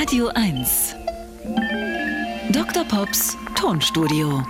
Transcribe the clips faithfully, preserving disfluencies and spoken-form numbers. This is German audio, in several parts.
Radio eins. Doktor Pops Tonstudio.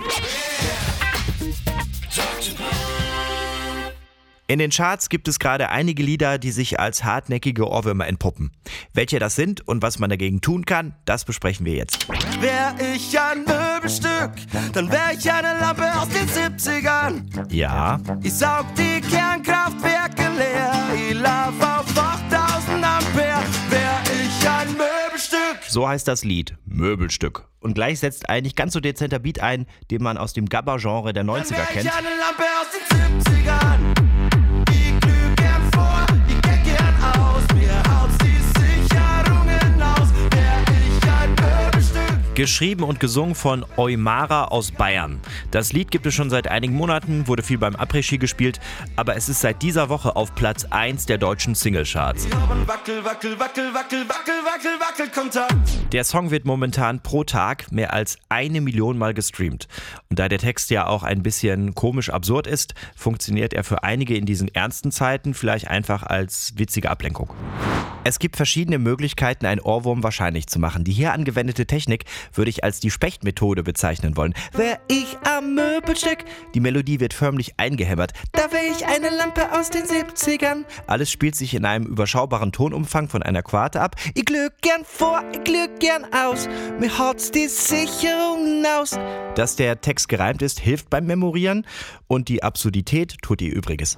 In den Charts gibt es gerade einige Lieder, die sich als hartnäckige Ohrwürmer entpuppen. Welche das sind und was man dagegen tun kann, das besprechen wir jetzt. Wär ich ein Möbelstück, dann wär ich eine Lampe aus den siebzigern. Ja. Ich saug die Kernkraftwerke leer, ich lauf auf achttausend Ampere. Wär ich ein Möbelstück. So heißt das Lied, Möbelstück. Und gleich setzt ein nicht ganz so dezenter Beat ein, den man aus dem Gabba-Genre der neunziger kennt. Dann wär ich eine Lampe aus den siebzigern. Ich glüh gern vor, ich geh gern aus. Mir haut's die Sicherungen aus. Wär ich ein Möbelstück. Geschrieben und gesungen von Eumara aus Bayern. Das Lied gibt es schon seit einigen Monaten, wurde viel beim Après-Ski gespielt, aber es ist seit dieser Woche auf Platz eins der deutschen Singlecharts. Wir haben Wackel, Wackel, Wackel, Wackel, Wackel, Wackel, Wackelkontakt. Der Song wird momentan pro Tag mehr als eine Million Mal gestreamt. Und da der Text ja auch ein bisschen komisch absurd ist, funktioniert er für einige in diesen ernsten Zeiten vielleicht einfach als witzige Ablenkung. Es gibt verschiedene Möglichkeiten, einen Ohrwurm wahrscheinlich zu machen. Die hier angewendete Technik würde ich als die Specht-Methode bezeichnen wollen. Wär ich am Möbelstück? Die Melodie wird förmlich eingehämmert. Da wär ich eine Lampe aus den siebzigern. Alles spielt sich in einem überschaubaren Tonumfang von einer Quarte ab. Ich glück gern vor, ich glück gern aus. Mir haut's die Sicherungen aus. Dass der Text gereimt ist, hilft beim Memorieren. Und die Absurdität tut ihr Übriges.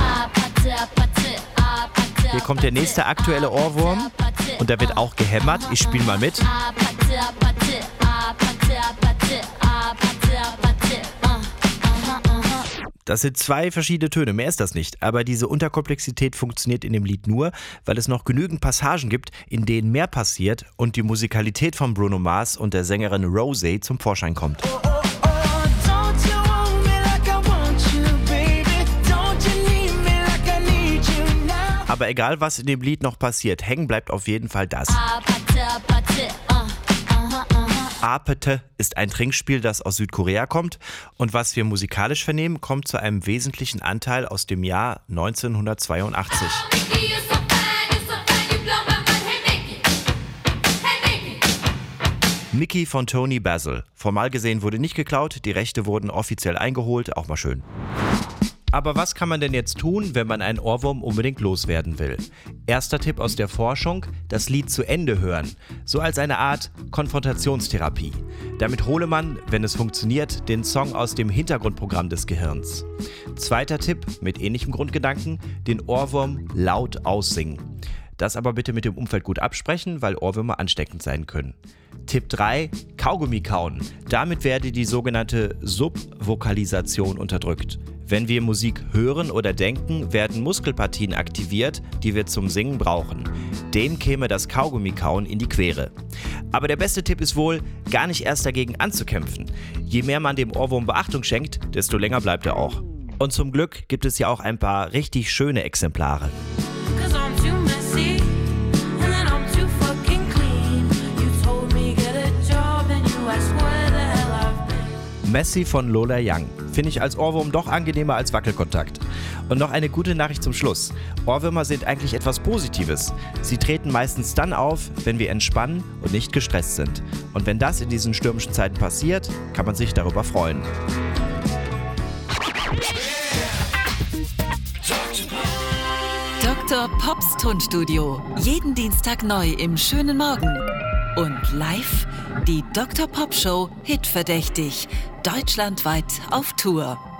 Hier kommt der nächste aktuelle Ohrwurm. Und da wird auch gehämmert. Ich spiele mal mit. Das sind zwei verschiedene Töne, mehr ist das nicht. Aber diese Unterkomplexität funktioniert in dem Lied nur, weil es noch genügend Passagen gibt, in denen mehr passiert und die Musikalität von Bruno Mars und der Sängerin Rosé zum Vorschein kommt. Aber egal, was in dem Lied noch passiert, hängen bleibt auf jeden Fall das. Apete ist ein Trinkspiel, das aus Südkorea kommt und was wir musikalisch vernehmen, kommt zu einem wesentlichen Anteil aus dem Jahr neunzehnhundertzweiundachtzig. Mickey von Tony Basil. Formal gesehen wurde nicht geklaut, die Rechte wurden offiziell eingeholt, auch mal schön. Aber was kann man denn jetzt tun, wenn man einen Ohrwurm unbedingt loswerden will? Erster Tipp aus der Forschung, das Lied zu Ende hören. So als eine Art Konfrontationstherapie. Damit hole man, wenn es funktioniert, den Song aus dem Hintergrundprogramm des Gehirns. Zweiter Tipp, mit ähnlichem Grundgedanken, den Ohrwurm laut aussingen. Das aber bitte mit dem Umfeld gut absprechen, weil Ohrwürmer ansteckend sein können. Tipp drei, Kaugummi kauen. Damit werde die sogenannte Subvokalisation unterdrückt. Wenn wir Musik hören oder denken, werden Muskelpartien aktiviert, die wir zum Singen brauchen. Dem käme das Kaugummi-Kauen in die Quere. Aber der beste Tipp ist wohl, gar nicht erst dagegen anzukämpfen. Je mehr man dem Ohrwurm Beachtung schenkt, desto länger bleibt er auch. Und zum Glück gibt es ja auch ein paar richtig schöne Exemplare. Messy von Lola Young. Finde ich als Ohrwurm doch angenehmer als Wackelkontakt. Und noch eine gute Nachricht zum Schluss. Ohrwürmer sind eigentlich etwas Positives. Sie treten meistens dann auf, wenn wir entspannen und nicht gestresst sind. Und wenn das in diesen stürmischen Zeiten passiert, kann man sich darüber freuen. Doktor Pops Tonstudio. Jeden Dienstag neu im schönen Morgen. Und live die Doktor Pop Show Hitverdächtig. Deutschlandweit auf Tour.